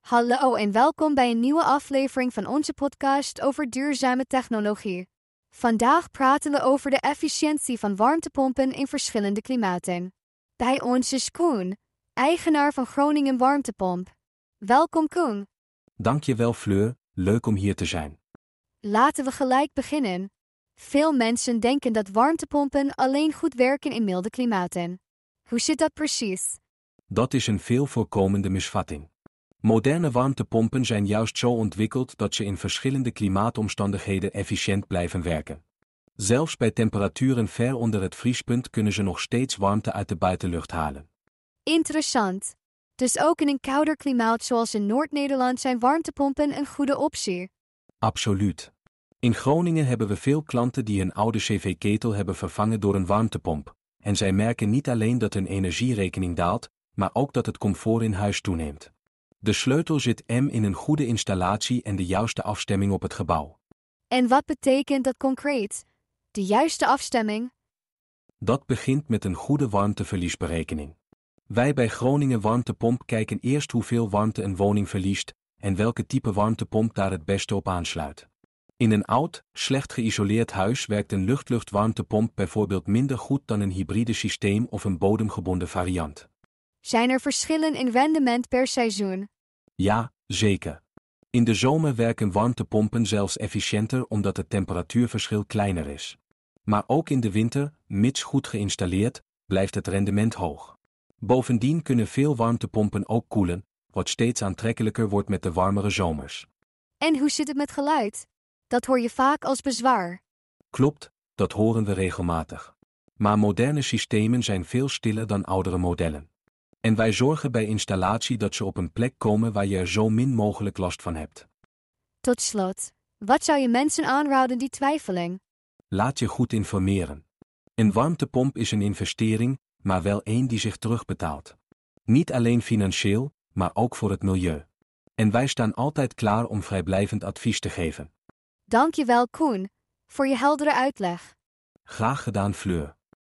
Hallo en welkom bij een nieuwe aflevering van onze podcast over duurzame technologie. Vandaag praten we over de efficiëntie van warmtepompen in verschillende klimaten. Bij ons is Koen, eigenaar van Groningen Warmtepomp. Welkom Koen. Dankjewel Fleur, leuk om hier te zijn. Laten we gelijk beginnen. Veel mensen denken dat warmtepompen alleen goed werken in milde klimaten. Hoe zit dat precies? Dat is een veel voorkomende misvatting. Moderne warmtepompen zijn juist zo ontwikkeld dat ze in verschillende klimaatomstandigheden efficiënt blijven werken. Zelfs bij temperaturen ver onder het vriespunt kunnen ze nog steeds warmte uit de buitenlucht halen. Interessant. Dus ook in een kouder klimaat zoals in Noord-Nederland zijn warmtepompen een goede optie. Absoluut. In Groningen hebben we veel klanten die hun oude cv-ketel hebben vervangen door een warmtepomp. En zij merken niet alleen dat hun energierekening daalt, maar ook dat het comfort in huis toeneemt. De sleutel zit in een goede installatie en de juiste afstemming op het gebouw. En wat betekent dat concreet? De juiste afstemming? Dat begint met een goede warmteverliesberekening. Wij bij Groningen Warmtepomp kijken eerst hoeveel warmte een woning verliest en welke type warmtepomp daar het beste op aansluit. In een oud, slecht geïsoleerd huis werkt een luchtluchtwarmtepomp bijvoorbeeld minder goed dan een hybride systeem of een bodemgebonden variant. Zijn er verschillen in rendement per seizoen? Ja, zeker. In de zomer werken warmtepompen zelfs efficiënter omdat het temperatuurverschil kleiner is. Maar ook in de winter, mits goed geïnstalleerd, blijft het rendement hoog. Bovendien kunnen veel warmtepompen ook koelen, wat steeds aantrekkelijker wordt met de warmere zomers. En hoe zit het met geluid? Dat hoor je vaak als bezwaar. Klopt, dat horen we regelmatig. Maar moderne systemen zijn veel stiller dan oudere modellen. En wij zorgen bij installatie dat ze op een plek komen waar je er zo min mogelijk last van hebt. Tot slot, wat zou je mensen aanraden die twijfelen? Laat je goed informeren. Een warmtepomp is een investering, maar wel één die zich terugbetaalt. Niet alleen financieel, maar ook voor het milieu. En wij staan altijd klaar om vrijblijvend advies te geven. Dankjewel Koen, voor je heldere uitleg. Graag gedaan Fleur.